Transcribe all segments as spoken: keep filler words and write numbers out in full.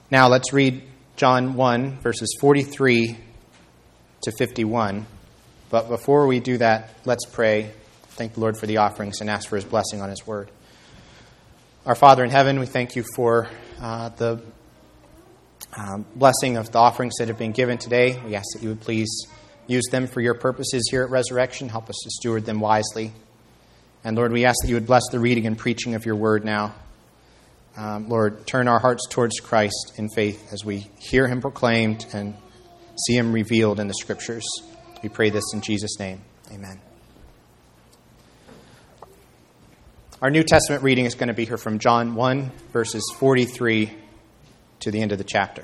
Now let's read John one, verses forty-three to fifty-one. But before we do that, let's pray. Thank the Lord for the offerings and ask for his blessing on his word. Our Father in heaven, we thank you for uh, the um, blessing of the offerings that have been given today. We ask that you would please use them for your purposes here at Resurrection. Help us to steward them wisely. And Lord, we ask that you would bless the reading and preaching of your word now. Um, Lord, turn our hearts towards Christ in faith as we hear him proclaimed and see him revealed in the Scriptures. We pray this in Jesus' name. Amen. Our New Testament reading is going to be here from John one, verses forty-three to the end of the chapter.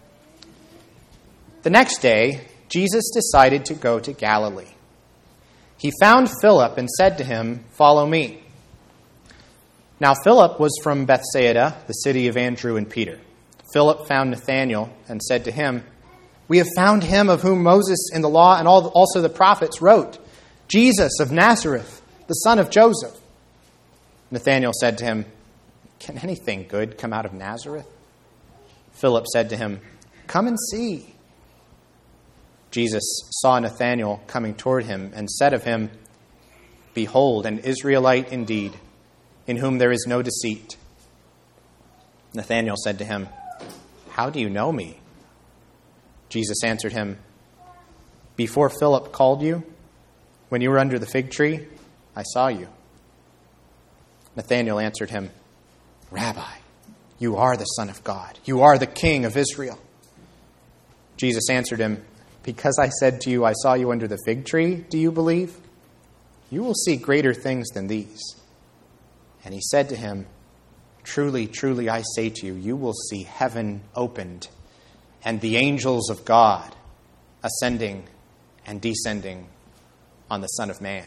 The next day, Jesus decided to go to Galilee. He found Philip and said to him, "Follow me." Now Philip was from Bethsaida, the city of Andrew and Peter. Philip found Nathanael and said to him, "We have found him of whom Moses in the law and also the prophets wrote, Jesus of Nazareth, the son of Joseph." Nathanael said to him, "Can anything good come out of Nazareth?" Philip said to him, "Come and see." Jesus saw Nathanael coming toward him and said of him, "Behold, an Israelite indeed, in whom there is no deceit." Nathanael said to him, "How do you know me?" Jesus answered him, "Before Philip called you, when you were under the fig tree, I saw you." Nathanael answered him, "Rabbi, you are the Son of God. You are the King of Israel." Jesus answered him, "Because I said to you, I saw you under the fig tree, do you believe? You will see greater things than these." And he said to him, "Truly, truly, I say to you, you will see heaven opened and the angels of God ascending and descending on the Son of Man."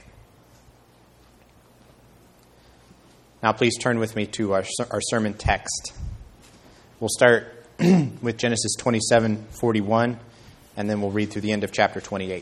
Now please turn with me to our, our sermon text. We'll start with Genesis twenty-seven forty-one, and then we'll read through the end of chapter twenty-eight.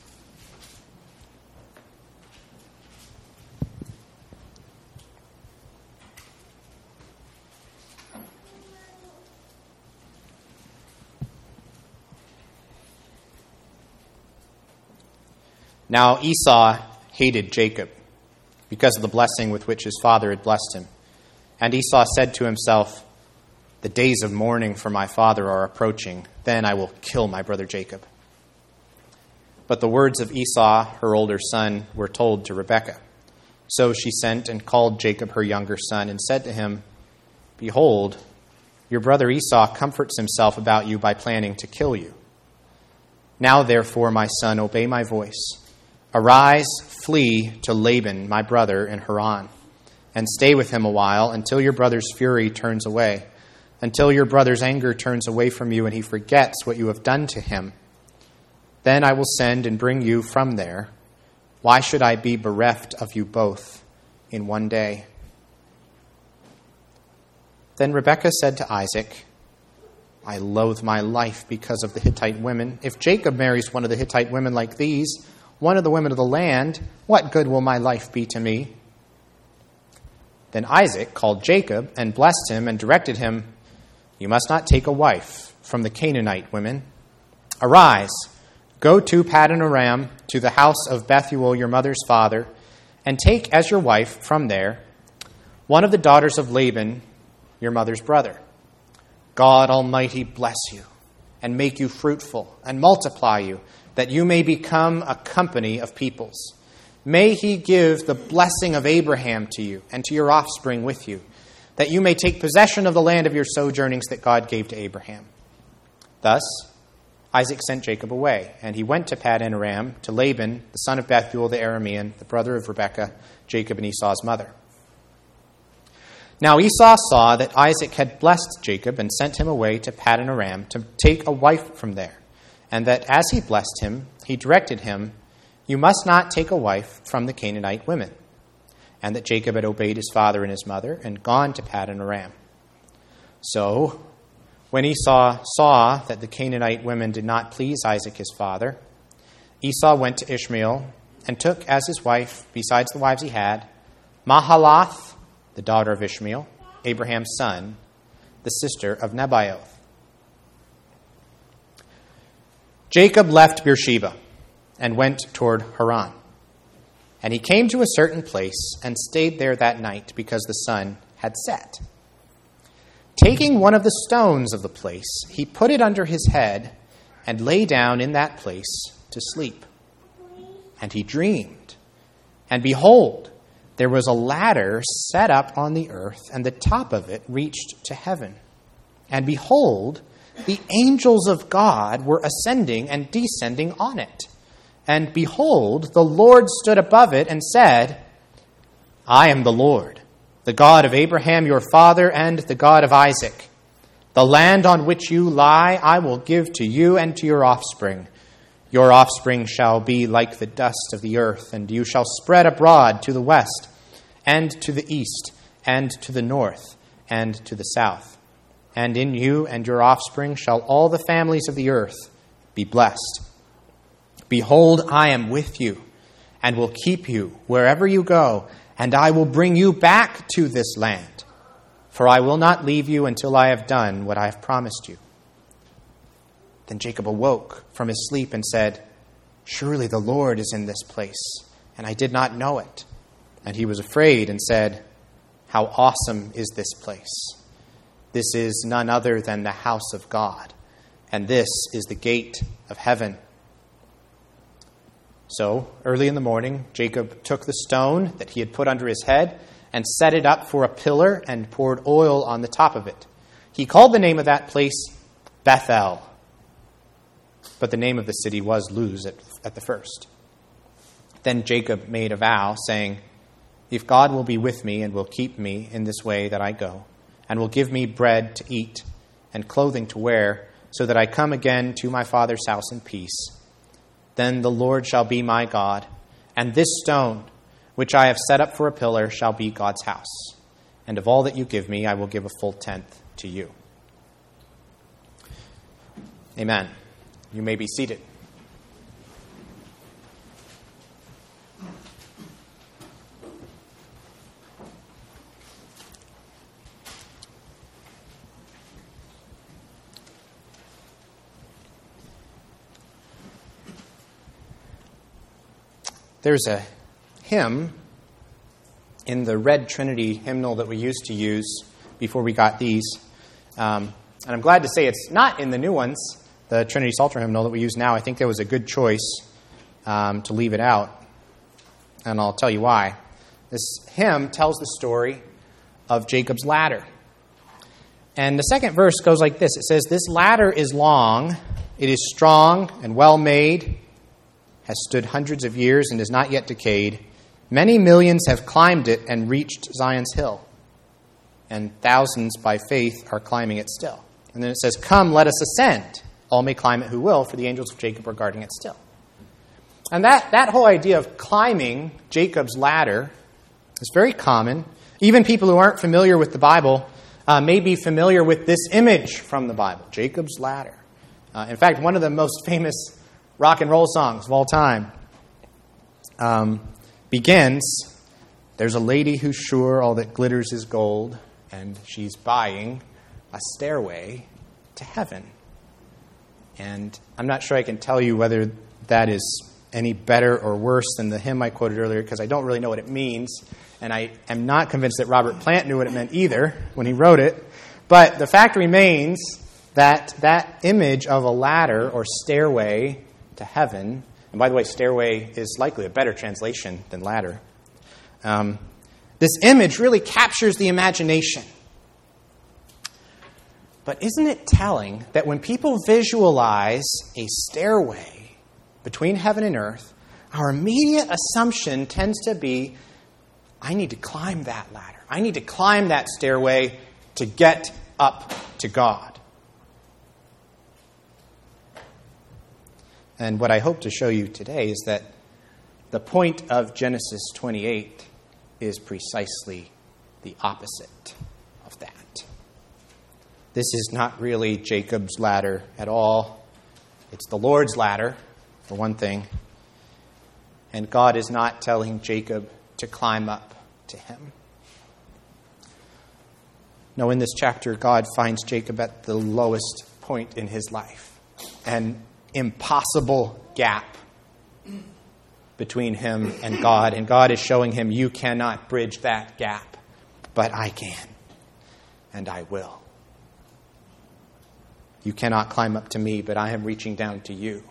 Now Esau hated Jacob because of the blessing with which his father had blessed him. And Esau said to himself, "The days of mourning for my father are approaching. Then I will kill my brother Jacob." But the words of Esau, her older son, were told to Rebekah. So she sent and called Jacob her younger son and said to him, "Behold, your brother Esau comforts himself about you by planning to kill you. Now therefore, my son, obey my voice. Arise, flee to Laban, my brother, in Haran, and stay with him a while until your brother's fury turns away, until your brother's anger turns away from you and he forgets what you have done to him. Then I will send and bring you from there. Why should I be bereft of you both in one day?" Then Rebekah said to Isaac, "I loathe my life because of the Hittite women. If Jacob marries one of the Hittite women like these, one of the women of the land, what good will my life be to me?" Then Isaac called Jacob and blessed him and directed him, "You must not take a wife from the Canaanite women. Arise, go to Paddan Aram, to the house of Bethuel your mother's father, and take as your wife from there one of the daughters of Laban, your mother's brother. God Almighty bless you and make you fruitful and multiply you, that you may become a company of peoples. May he give the blessing of Abraham to you and to your offspring with you, that you may take possession of the land of your sojournings that God gave to Abraham." Thus Isaac sent Jacob away, and he went to Paddan Aram, to Laban, the son of Bethuel the Aramean, the brother of Rebekah, Jacob and Esau's mother. Now Esau saw that Isaac had blessed Jacob and sent him away to Paddan Aram to take a wife from there, and that as he blessed him, he directed him, "You must not take a wife from the Canaanite women," and that Jacob had obeyed his father and his mother and gone to Paddan Aram. So when Esau saw that the Canaanite women did not please Isaac his father, Esau went to Ishmael and took as his wife, besides the wives he had, Mahalath, the daughter of Ishmael, Abraham's son, the sister of Nebaioth. Jacob left Beersheba and went toward Haran. And he came to a certain place and stayed there that night because the sun had set. Taking one of the stones of the place, he put it under his head and lay down in that place to sleep. And he dreamed. And behold, there was a ladder set up on the earth, and the top of it reached to heaven. And behold, the angels of God were ascending and descending on it. And behold, the Lord stood above it and said, I am the Lord, the God of Abraham your father and the God of Isaac. The land on which you lie I will give to you and to your offspring. Your offspring shall be like the dust of the earth, and you shall spread abroad to the west, and to the east, and to the north, and to the south. And in you and your offspring shall all the families of the earth be blessed. Behold, I am with you, and will keep you wherever you go, and I will bring you back to this land. For I will not leave you until I have done what I have promised you. Then Jacob awoke from his sleep and said, Surely the Lord is in this place, and I did not know it. And he was afraid and said, How awesome is this place! This is none other than the house of God, and this is the gate of heaven. So, early in the morning, Jacob took the stone that he had put under his head and set it up for a pillar and poured oil on the top of it. He called the name of that place Bethel, but the name of the city was Luz at, at the first. Then Jacob made a vow, saying, If God will be with me and will keep me in this way that I go, and will give me bread to eat and clothing to wear, so that I come again to my father's house in peace, then the Lord shall be my God, and this stone, which I have set up for a pillar, shall be God's house. And of all that you give me, I will give a full tenth to you. Amen. You may be seated. There's a hymn in the Red Trinity hymnal that we used to use before we got these. Um, and I'm glad to say it's not in the new ones, the Trinity Psalter hymnal that we use now. I think that was a good choice um, to leave it out. And I'll tell you why. This hymn tells the story of Jacob's ladder. And the second verse goes like this. It says, This ladder is long, it is strong and well made, has stood hundreds of years and is not yet decayed. Many millions have climbed it and reached Zion's hill, and thousands by faith are climbing it still. And then it says, Come, let us ascend. All may climb it who will, for the angels of Jacob are guarding it still. And that, that whole idea of climbing Jacob's ladder is very common. Even people who aren't familiar with the Bible uh, may be familiar with this image from the Bible, Jacob's ladder. Uh, in fact, one of the most famous rock and roll songs of all time um, begins, There's a lady who's sure all that glitters is gold, and she's buying a stairway to heaven. And I'm not sure I can tell you whether that is any better or worse than the hymn I quoted earlier, because I don't really know what it means, and I am not convinced that Robert Plant knew what it meant either when he wrote it. But the fact remains that that image of a ladder or stairway to heaven, and by the way, stairway is likely a better translation than ladder. Um, this image really captures the imagination. But isn't it telling that when people visualize a stairway between heaven and earth, our immediate assumption tends to be, I need to climb that ladder. I need to climb that stairway to get up to God. And what I hope to show you today is that the point of Genesis twenty-eight is precisely the opposite of that. This is not really Jacob's ladder at all. It's the Lord's ladder, for one thing. And God is not telling Jacob to climb up to him. No, in this chapter, God finds Jacob at the lowest point in his life. And impossible gap between him and God. And God is showing him, you cannot bridge that gap, but I can, and I will. You cannot climb up to me, but I am reaching down to you.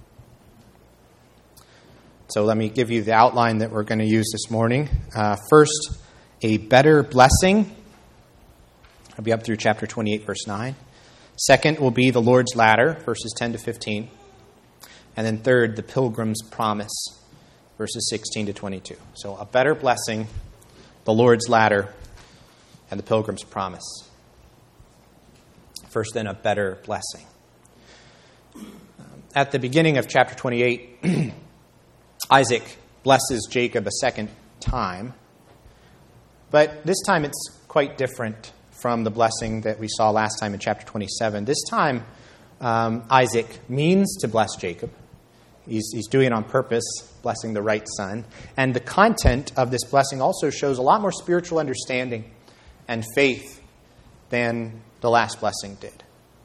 So let me give you the outline that we're going to use this morning. Uh, first, a better blessing. I'll be up through chapter twenty-eight, verse nine. Second will be the Lord's ladder, verses ten to fifteen. And then third, the pilgrim's promise, verses sixteen to twenty-two. So a better blessing, the Lord's ladder, and the pilgrim's promise. First, then, a better blessing. At the beginning of chapter twenty-eight, Isaac blesses Jacob a second time. But this time it's quite different from the blessing that we saw last time in chapter twenty-seven. This time, um, Isaac means to bless Jacob. He's, he's doing it on purpose, blessing the right son. And the content of this blessing also shows a lot more spiritual understanding and faith than the last blessing did.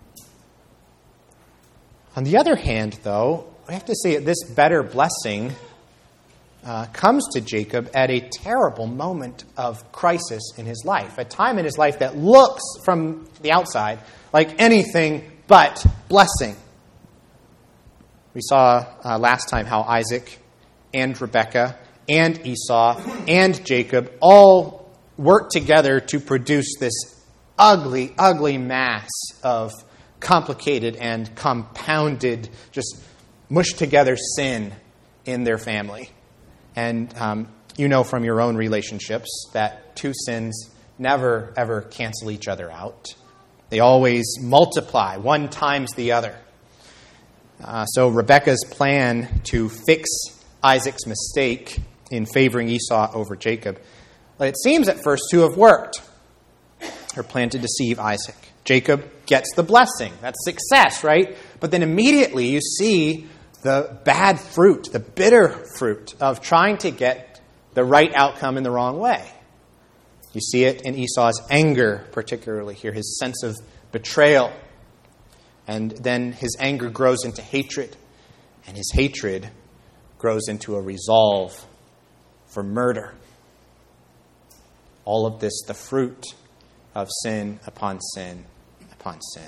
On the other hand, though, we have to say that this better blessing uh, comes to Jacob at a terrible moment of crisis in his life, a time in his life that looks from the outside like anything but blessing. We saw uh, last time how Isaac and Rebekah and Esau and Jacob all worked together to produce this ugly, ugly mass of complicated and compounded, just mushed together sin in their family. And um, you know from your own relationships that two sins never, ever cancel each other out. They always multiply, one times the other. Uh, so Rebekah's plan to fix Isaac's mistake in favoring Esau over Jacob, well, it seems at first to have worked. Her plan to deceive Isaac. Jacob gets the blessing. That's success, right? But then immediately you see the bad fruit, the bitter fruit of trying to get the right outcome in the wrong way. You see it in Esau's anger, particularly here, his sense of betrayal. And then his anger grows into hatred, and his hatred grows into a resolve for murder. All of this, the fruit of sin upon sin upon sin.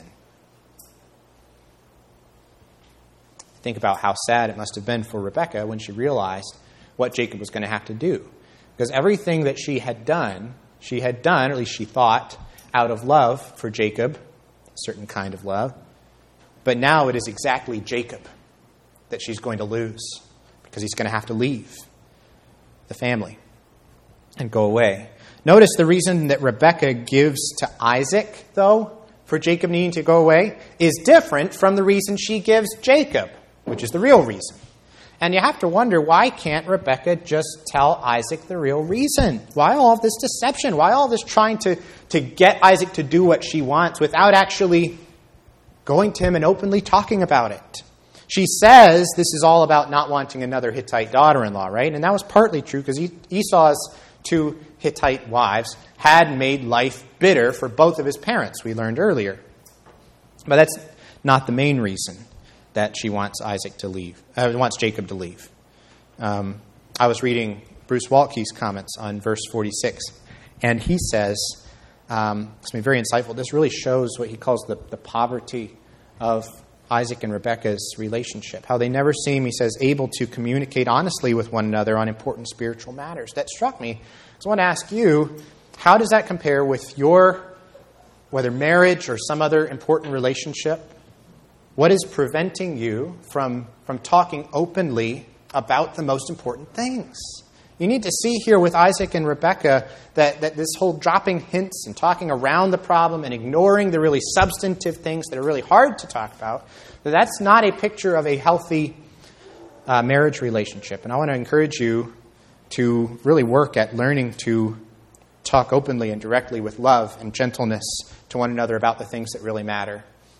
Think about how sad it must have been for Rebekah when she realized what Jacob was going to have to do. Because everything that she had done, she had done, or at least she thought, out of love for Jacob, a certain kind of love. But now it is exactly Jacob that she's going to lose, because he's going to have to leave the family and go away. Notice the reason that Rebekah gives to Isaac, though, for Jacob needing to go away, is different from the reason she gives Jacob, which is the real reason. And you have to wonder, why can't Rebekah just tell Isaac the real reason? Why all of this deception? Why all this trying to, to get Isaac to do what she wants without actually going to him and openly talking about it? She says this is all about not wanting another Hittite daughter-in-law, right? And that was partly true because Esau's two Hittite wives had made life bitter for both of his parents, we learned earlier. But that's not the main reason that she wants Isaac to leave, uh, wants Jacob to leave. Um, I was reading Bruce Waltke's comments on verse forty-six, and he says, um, it's been very insightful, this really shows what he calls the, the poverty of Isaac and Rebekah's relationship. How they never seem, he says, able to communicate honestly with one another on important spiritual matters. That struck me. So I want to ask you, how does that compare with your, whether marriage or some other important relationship? What is preventing you from, from talking openly about the most important things? You need to see here with Isaac and Rebekah that, that this whole dropping hints and talking around the problem and ignoring the really substantive things that are really hard to talk about, that that's not a picture of a healthy uh, marriage relationship. And I want to encourage you to really work at learning to talk openly and directly with love and gentleness to one another about the things that really matter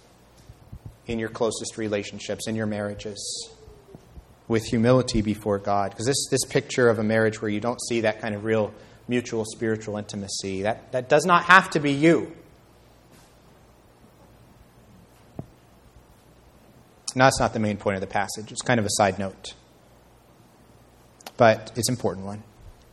in your closest relationships, in your marriages, with humility before God. Because this, this picture of a marriage where you don't see that kind of real mutual spiritual intimacy, that, that does not have to be you. that's not the main point of the passage. It's kind of a side note. But it's an important one.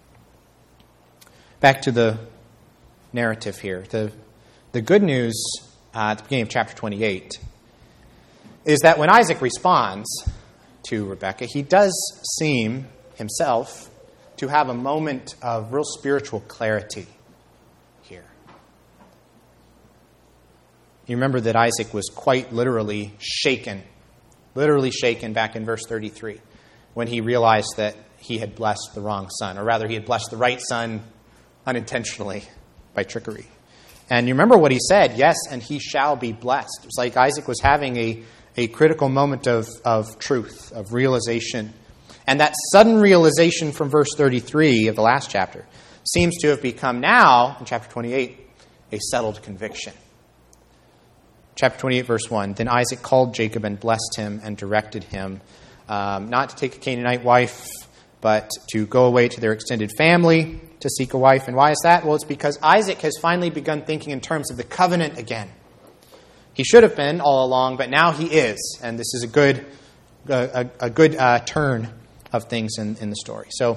Back to the narrative here. The, the good news uh, at the beginning of chapter twenty-eight is that when Isaac responds to Rebekah, he does seem himself to have a moment of real spiritual clarity here. You remember that Isaac was quite literally shaken, literally shaken back in verse thirty-three, when he realized that he had blessed the wrong son, or rather he had blessed the right son unintentionally by trickery. And you remember what he said, yes, and he shall be blessed. It was like Isaac was having a, a critical moment of, of truth, of realization. And that sudden realization from verse thirty-three of the last chapter seems to have become now, in chapter twenty-eight, a settled conviction. Chapter twenty-eight, verse one, then Isaac called Jacob and blessed him and directed him um, not to take a Canaanite wife, but to go away to their extended family to seek a wife. And why is that? Well, it's because Isaac has finally begun thinking in terms of the covenant again. He should have been all along, but now he is. And this is a good a, a good uh, turn of things in, in the story. So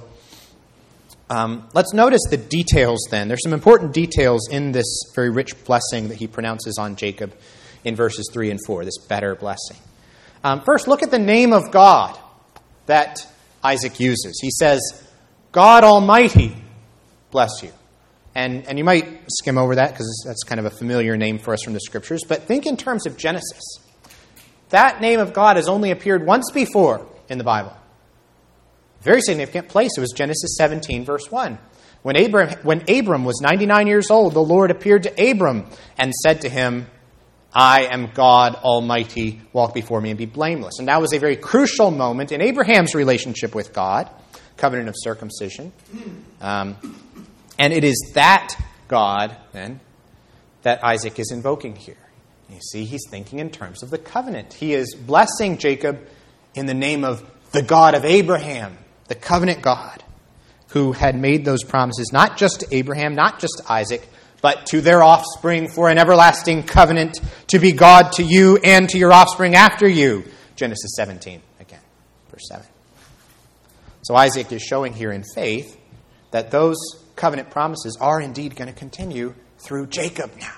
um, let's notice the details then. There's some important details in this very rich blessing that he pronounces on Jacob in verses three and four, this better blessing. Um, first, look at the name of God that Isaac uses. He says, God Almighty bless you. And, and you might skim over that because that's kind of a familiar name for us from the Scriptures. But think in terms of Genesis. That name of God has only appeared once before in the Bible. Very significant place. It was Genesis seventeen, verse one. When Abram, when Abram was ninety-nine years old, the Lord appeared to Abram and said to him, I am God Almighty, walk before me and be blameless. And that was a very crucial moment in Abraham's relationship with God, covenant of circumcision. Um, and it is that God, then, that Isaac is invoking here. You see, he's thinking in terms of the covenant. He is blessing Jacob in the name of the God of Abraham, the covenant God, who had made those promises not just to Abraham, not just to Isaac, but to their offspring for an everlasting covenant to be God to you and to your offspring after you. Genesis seventeen, again, verse seven. So Isaac is showing here in faith that those covenant promises are indeed going to continue through Jacob now.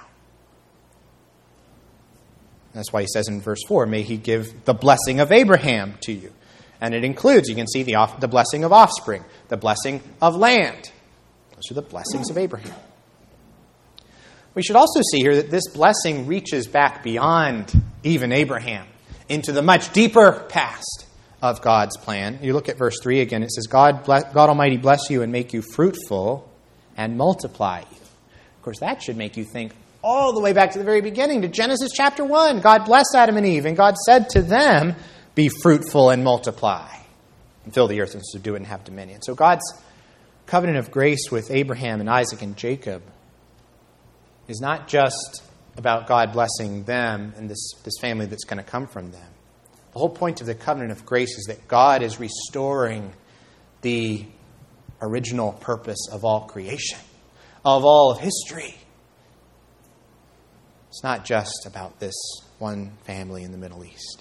That's why he says in verse four, may he give the blessing of Abraham to you. And it includes, you can see the, off, the blessing of offspring, the blessing of land. Those are the blessings of Abraham. We should also see here that this blessing reaches back beyond even Abraham into the much deeper past of God's plan. You look at verse three again. It says, God, bless, God Almighty bless you and make you fruitful and multiply you. Of course, that should make you think all the way back to the very beginning, to Genesis chapter one. God blessed Adam and Eve, and God said to them, be fruitful and multiply, and fill the earth and subdue it and have dominion. So God's covenant of grace with Abraham and Isaac and Jacob is not just about God blessing them and this, this family that's going to come from them. The whole point of the covenant of grace is that God is restoring the original purpose of all creation, of all of history. It's not just about this one family in the Middle East.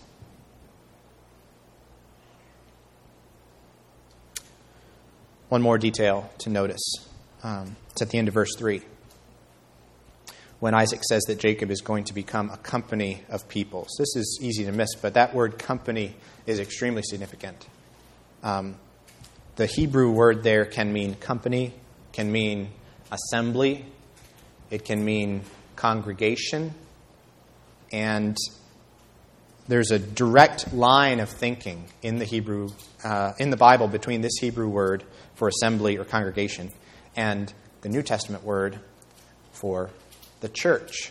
One more detail to notice. Um, it's at the end of verse three. When Isaac says that Jacob is going to become a company of peoples. This is easy to miss, but that word company is extremely significant. Um, the Hebrew word there can mean company, can mean assembly, it can mean congregation, and there's a direct line of thinking in the Hebrew, uh, in the Bible between this Hebrew word for assembly or congregation and the New Testament word for the church.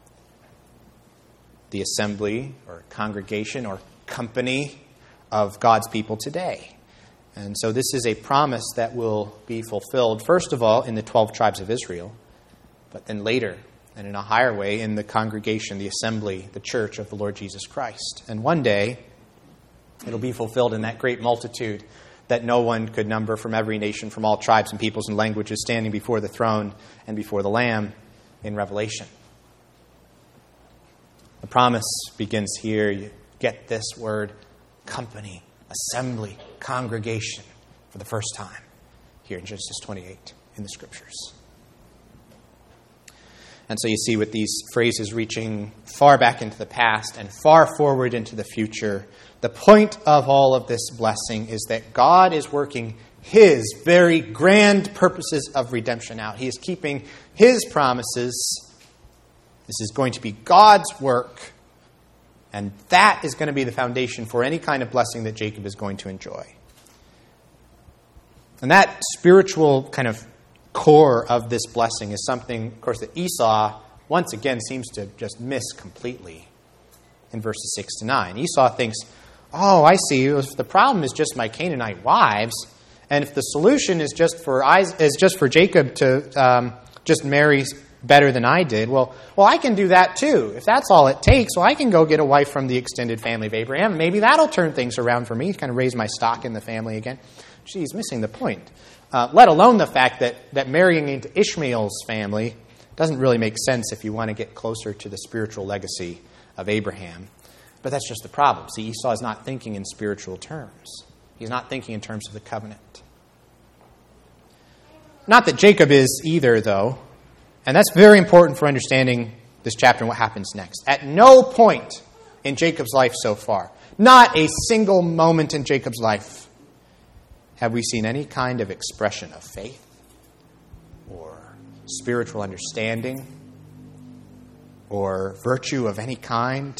The assembly or congregation or company of God's people today. And so this is a promise that will be fulfilled, first of all, in the twelve tribes of Israel, but then later, and in a higher way, in the congregation, the assembly, the church of the Lord Jesus Christ. And one day, it'll be fulfilled in that great multitude that no one could number, from every nation, from all tribes and peoples and languages, standing before the throne and before the Lamb in Revelation. The promise begins here. You get this word company, assembly, congregation for the first time here in Genesis twenty-eight in the Scriptures. And so you see with these phrases reaching far back into the past and far forward into the future, the point of all of this blessing is that God is working His very grand purposes of redemption out. He is keeping His promises. This is going to be God's work. And that is going to be the foundation for any kind of blessing that Jacob is going to enjoy. And that spiritual kind of core of this blessing is something, of course, that Esau once again seems to just miss completely in verses six to nine. Esau thinks, oh, I see, if the problem is just my Canaanite wives, and if the solution is just for is just for Jacob to um, just marry better than I did, well, well, I can do that too. If that's all it takes, well, I can go get a wife from the extended family of Abraham. Maybe that'll turn things around for me, kind of raise my stock in the family again. She's missing the point. Uh, let alone the fact that, that marrying into Ishmael's family doesn't really make sense if you want to get closer to the spiritual legacy of Abraham. But that's just the problem. See, Esau is not thinking in spiritual terms. He's not thinking in terms of the covenant. Not that Jacob is either, though. And that's very important for understanding this chapter and what happens next. At no point in Jacob's life so far, not a single moment in Jacob's life, have we seen any kind of expression of faith or spiritual understanding or virtue of any kind.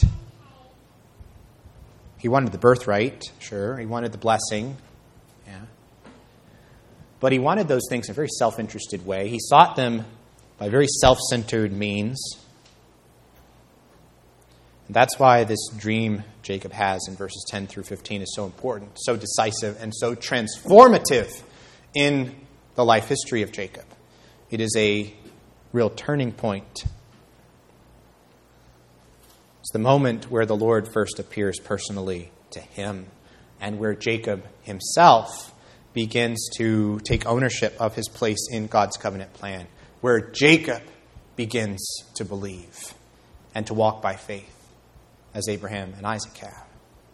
He wanted the birthright, sure. He wanted the blessing, yeah. But he wanted those things in a very self-interested way. He sought them by very self-centered means. And that's why this dream Jacob has in verses ten through fifteen is so important, so decisive, and so transformative in the life history of Jacob. It is a real turning point. It's the moment where the Lord first appears personally to him and where Jacob himself begins to take ownership of his place in God's covenant plan, where Jacob begins to believe and to walk by faith, as Abraham and Isaac have.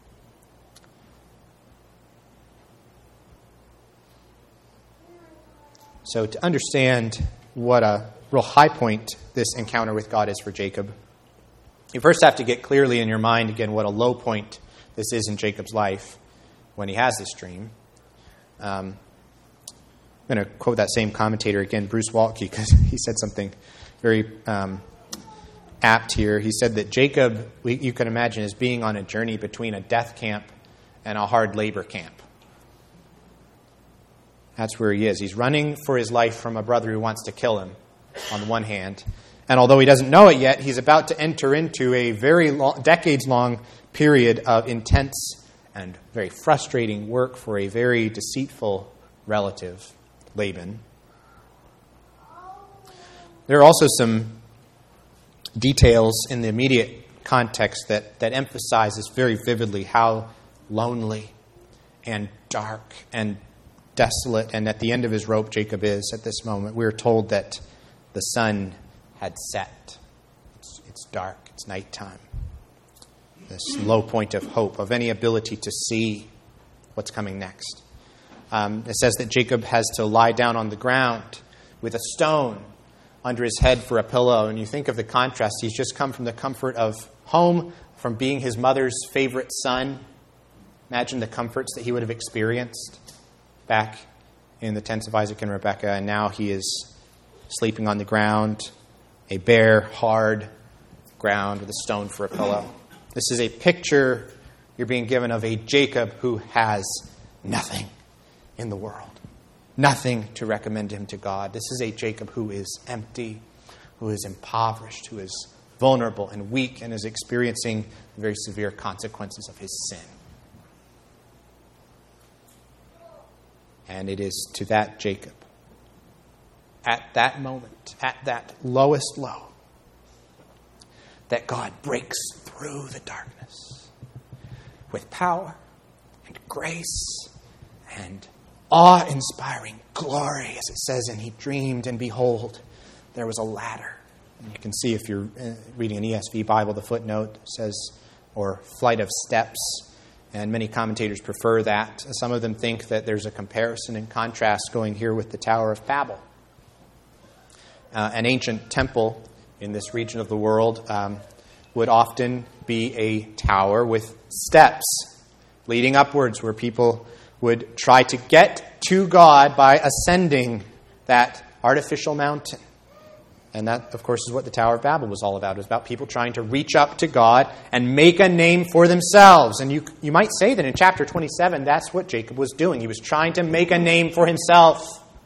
So to understand what a real high point this encounter with God is for Jacob, you first have to get clearly in your mind, again, what a low point this is in Jacob's life when he has this dream. Um, I'm going to quote that same commentator again, Bruce Waltke, because he said something very um, apt here. He said that Jacob, we, you can imagine, is being on a journey between a death camp and a hard labor camp. That's where he is. He's running for his life from a brother who wants to kill him, on the one hand. And although he doesn't know it yet, he's about to enter into a very long, decades-long period of intense and very frustrating work for a very deceitful relative, Laban. There are also some details in the immediate context that, that emphasizes very vividly how lonely and dark and desolate and at the end of his rope Jacob is at this moment. We're told that the sun had set. It's, it's dark. It's nighttime. This low point of hope, of any ability to see what's coming next. Um, it says that Jacob has to lie down on the ground with a stone under his head for a pillow. And you think of the contrast. He's just come from the comfort of home, from being his mother's favorite son. Imagine the comforts that he would have experienced back in the tents of Isaac and Rebekah. And now he is sleeping on the ground, a bare, hard ground with a stone for a pillow. This is a picture you're being given of a Jacob who has nothing in the world. Nothing to recommend him to God. This is a Jacob who is empty, who is impoverished, who is vulnerable and weak, and is experiencing the very severe consequences of his sin. And it is to that Jacob, at that moment, at that lowest low, that God breaks through the darkness with power and grace and awe-inspiring glory, as it says, and he dreamed, and behold, there was a ladder. And you can see if you're reading an E S V Bible, the footnote says or flight of steps, and many commentators prefer that. Some of them think that there's a comparison and contrast going here with the Tower of Babel. Uh, an ancient temple in this region of the world um, would often be a tower with steps leading upwards, where people would try to get to God by ascending that artificial mountain. And that, of course, is what the Tower of Babel was all about. It was about people trying to reach up to God and make a name for themselves. And you, you might say that in chapter twenty-seven, that's what Jacob was doing. He was trying to make a name for himself.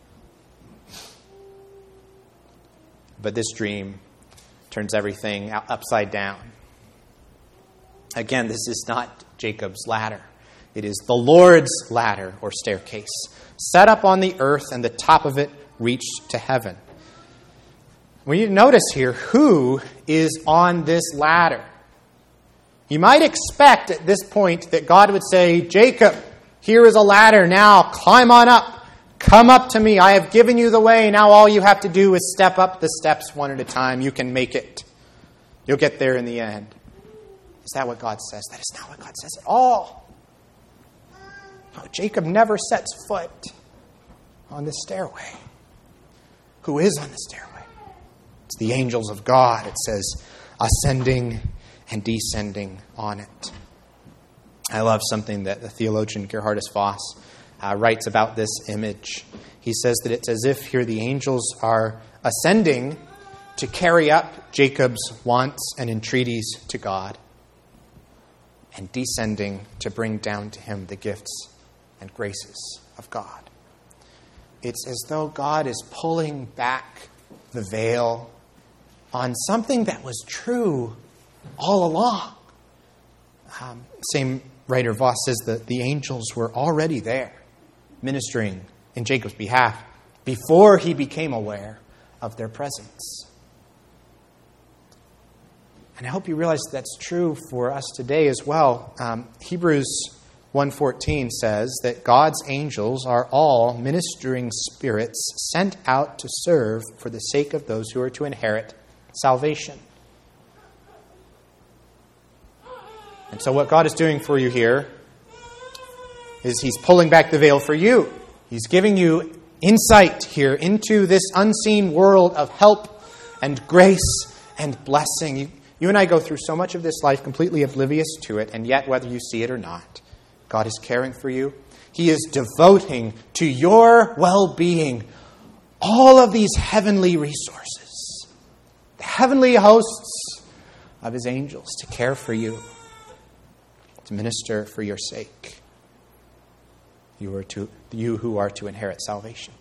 But this dream turns everything upside down. Again, this is not Jacob's ladder. It is the Lord's ladder or staircase, set up on the earth, and the top of it reached to heaven. We need to notice here who is on this ladder. You might expect at this point that God would say, Jacob, here is a ladder. Now climb on up. Come up to me. I have given you the way. Now all you have to do is step up the steps one at a time. You can make it. You'll get there in the end. Is that what God says? That is not what God says at all. No, Jacob never sets foot on the stairway. Who is on the stairway? It's the angels of God. It says ascending and descending on it. I love something that the theologian Gerhardus Voss uh, writes about this image. He says that it's as if here the angels are ascending to carry up Jacob's wants and entreaties to God, and descending to bring down to him the gifts and graces of God. It's as though God is pulling back the veil on something that was true all along. Um, same writer Voss says that the angels were already there, ministering in Jacob's behalf before he became aware of their presence. And I hope you realize that's true for us today as well. Um, Hebrews one fourteen says that God's angels are all ministering spirits sent out to serve for the sake of those who are to inherit salvation. And so what God is doing for you here is He's pulling back the veil for you. He's giving you insight here into this unseen world of help and grace and blessing. You, you and I go through so much of this life completely oblivious to it, and yet whether you see it or not, God is caring for you. He is devoting to your well-being all of these heavenly resources, the heavenly hosts of His angels to care for you, to minister for your sake. You are to you who are to inherit salvation.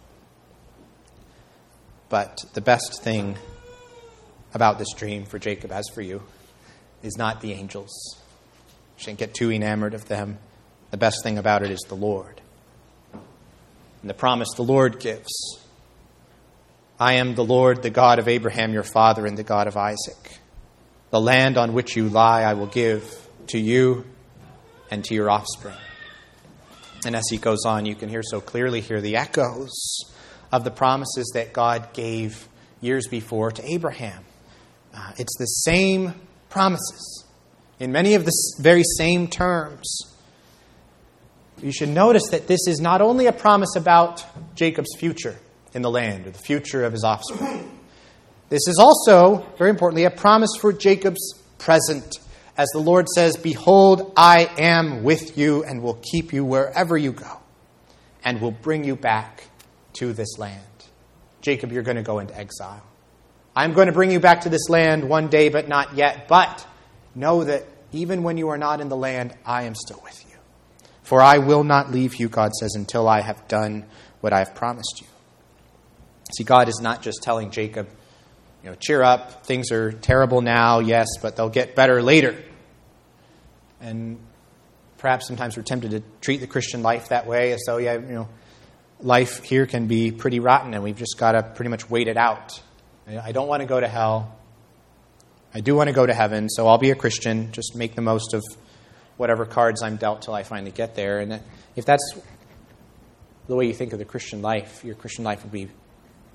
But the best thing about this dream for Jacob as for you is not the angels. You shouldn't get too enamored of them. The best thing about it is the Lord. And the promise the Lord gives. I am the Lord, the God of Abraham, your father, and the God of Isaac. The land on which you lie I will give to you and to your offspring. And as he goes on, you can hear so clearly here the echoes of the promises that God gave years before to Abraham. Uh, it's the same promises in many of the very same terms. You should notice that this is not only a promise about Jacob's future in the land or the future of his offspring. This is also, very importantly, a promise for Jacob's present. As the Lord says, behold, I am with you and will keep you wherever you go and will bring you back to this land. Jacob, you're going to go into exile. I'm going to bring you back to this land one day, but not yet. But know that even when you are not in the land, I am still with you. For I will not leave you, God says, until I have done what I have promised you. See, God is not just telling Jacob, you know, cheer up, things are terrible now, yes, but they'll get better later. And perhaps sometimes we're tempted to treat the Christian life that way, as though, yeah, you know, life here can be pretty rotten and we've just got to pretty much wait it out. I don't want to go to hell. I do want to go to heaven, so I'll be a Christian, just make the most of whatever cards I'm dealt till I finally get there. And if that's the way you think of the Christian life, your Christian life will be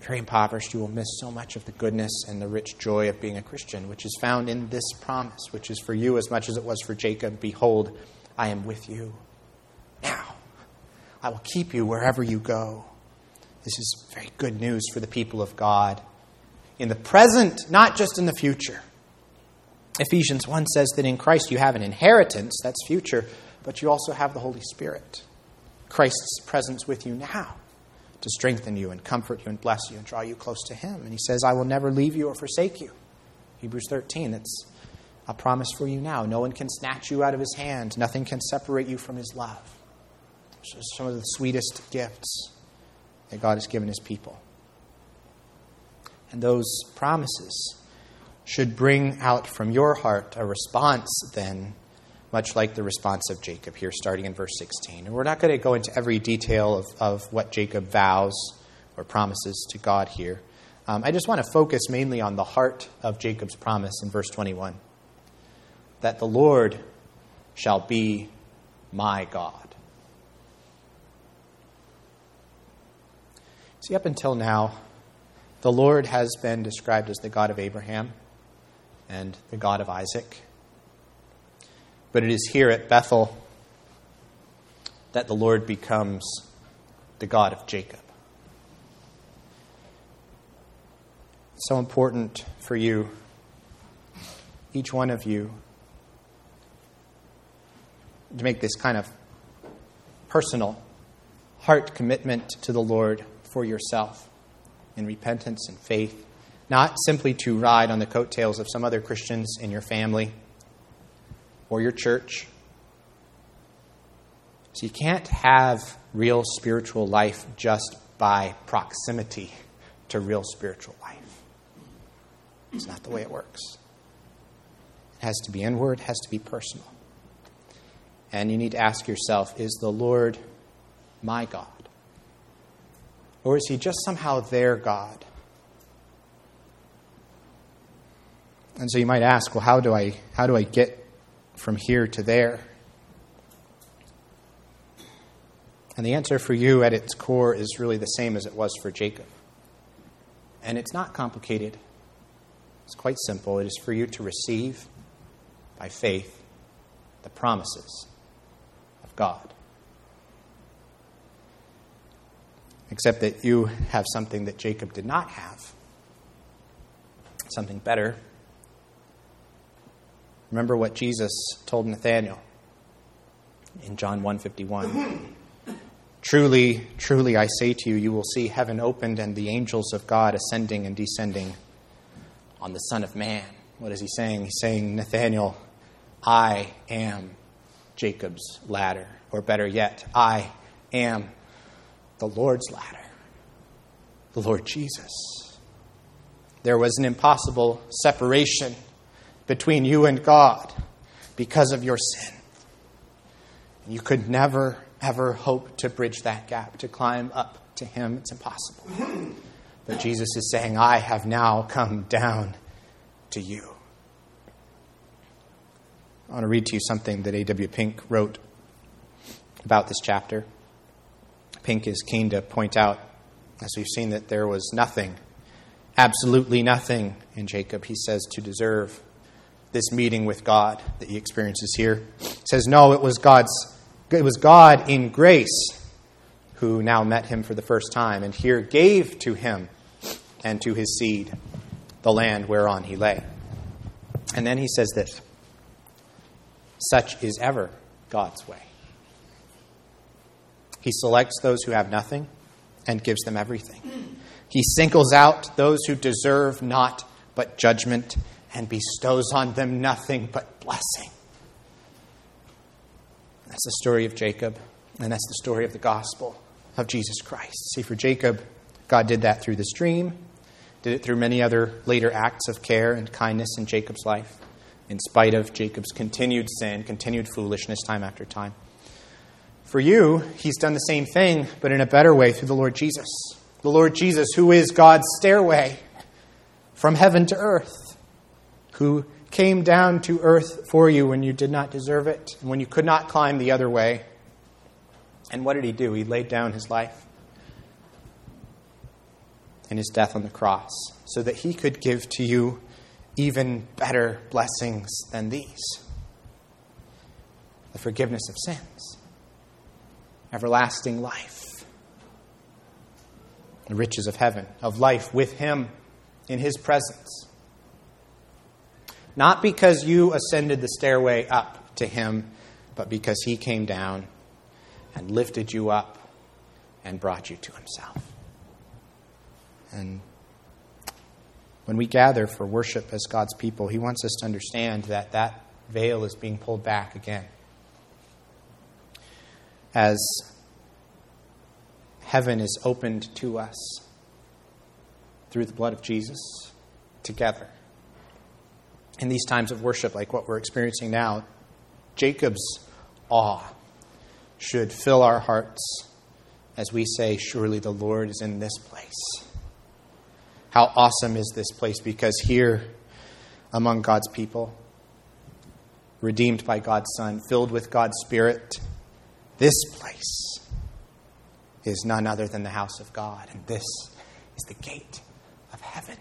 If you're impoverished, you will miss so much of the goodness and the rich joy of being a Christian, which is found in this promise, which is for you as much as it was for Jacob. Behold, I am with you now. I will keep you wherever you go. This is very good news for the people of God in the present, not just in the future. Ephesians one says that in Christ you have an inheritance, that's future, but you also have the Holy Spirit. Christ's presence with you now to strengthen you and comfort you and bless you and draw you close to Him. And He says, I will never leave you or forsake you. Hebrews thirteen, that's a promise for you now. No one can snatch you out of His hand. Nothing can separate you from His love. Those are some of the sweetest gifts that God has given His people. And those promises should bring out from your heart a response then, much like the response of Jacob here, starting in verse sixteen. And we're not going to go into every detail of, of what Jacob vows or promises to God here. Um, I just want to focus mainly on the heart of Jacob's promise in verse twenty-one. That the Lord shall be my God. See, up until now, the Lord has been described as the God of Abraham and the God of Isaac. But it is here at Bethel that the Lord becomes the God of Jacob. It's so important for you, each one of you, to make this kind of personal heart commitment to the Lord for yourself in repentance and faith. Not simply to ride on the coattails of some other Christians in your family or your church. So you can't have real spiritual life just by proximity to real spiritual life. It's not the way it works. It has to be inward, it has to be personal. And you need to ask yourself, is the Lord my God? Or is He just somehow their God? And so you might ask, well, how do I how do I get from here to there? And the answer for you at its core is really the same as it was for Jacob. And it's not complicated. It's quite simple. It is for you to receive by faith the promises of God. Except that you have something that Jacob did not have. Something better. Remember what Jesus told Nathanael in John one fifty-one. Truly, truly, I say to you, you will see heaven opened and the angels of God ascending and descending on the Son of Man. What is he saying? He's saying, Nathanael, I am Jacob's ladder. Or better yet, I am the Lord's ladder. The Lord Jesus. There was an impossible separation between you and God because of your sin. And you could never, ever hope to bridge that gap, to climb up to Him. It's impossible. But Jesus is saying, I have now come down to you. I want to read to you something that A W Pink wrote about this chapter. Pink is keen to point out, as we've seen, that there was nothing, absolutely nothing in Jacob, he says, to deserve this meeting with God that he experiences here. He says, no, it was God's, it was God in grace who now met him for the first time and here gave to him and to his seed the land whereon he lay. And then he says this, such is ever God's way. He selects those who have nothing and gives them everything. He singles out those who deserve not but judgment and bestows on them nothing but blessing. That's the story of Jacob, and that's the story of the gospel of Jesus Christ. See, for Jacob, God did that through the stream, did it through many other later acts of care and kindness in Jacob's life, in spite of Jacob's continued sin, continued foolishness time after time. For you, He's done the same thing, but in a better way through the Lord Jesus. The Lord Jesus, who is God's stairway from heaven to earth, who came down to earth for you when you did not deserve it, and when you could not climb the other way. And what did He do? He laid down His life in his death on the cross, so that he could give to you even better blessings than these. The forgiveness of sins, everlasting life, the riches of heaven, of life with him in his presence. Not because you ascended the stairway up to him, but because he came down and lifted you up and brought you to himself. And when we gather for worship as God's people, he wants us to understand that that veil is being pulled back again. As heaven is opened to us through the blood of Jesus together. In these times of worship, like what we're experiencing now, Jacob's awe should fill our hearts as we say, surely the Lord is in this place. How awesome is this place, because here among God's people, redeemed by God's Son, filled with God's Spirit, this place is none other than the house of God, and this is the gate of heaven.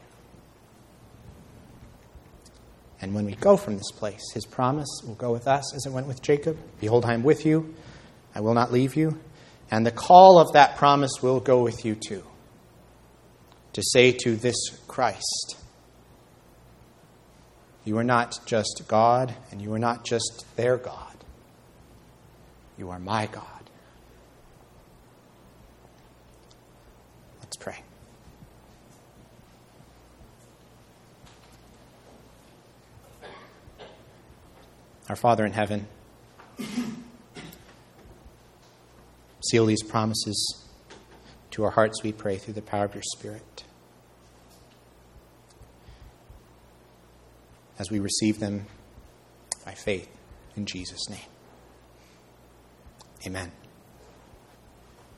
And when we go from this place, his promise will go with us as it went with Jacob. Behold, I am with you. I will not leave you. And the call of that promise will go with you too. To say to this Christ, you are not just God, and you are not just their God. You are my God. Let's pray. Our Father in heaven, seal these promises to our hearts, we pray, through the power of your Spirit. As we receive them by faith in Jesus' name. Amen.